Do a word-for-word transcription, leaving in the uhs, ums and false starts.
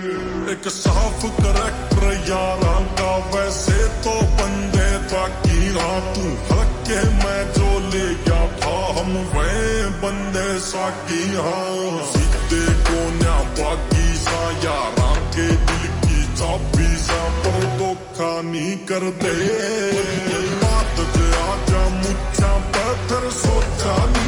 एक साफ करैक्टर यारा का, वैसे तो बंदे बाकी हाँ। तू हल्के मैं जो ले गया था, हम वह बंदे साकी हाँ। सीधे कोन्या बाकी सा यारा के दिल की चाबी सा, पर धोखा नहीं कर दे। बात जे आजा मुझा पर फिर सोचा नहीं।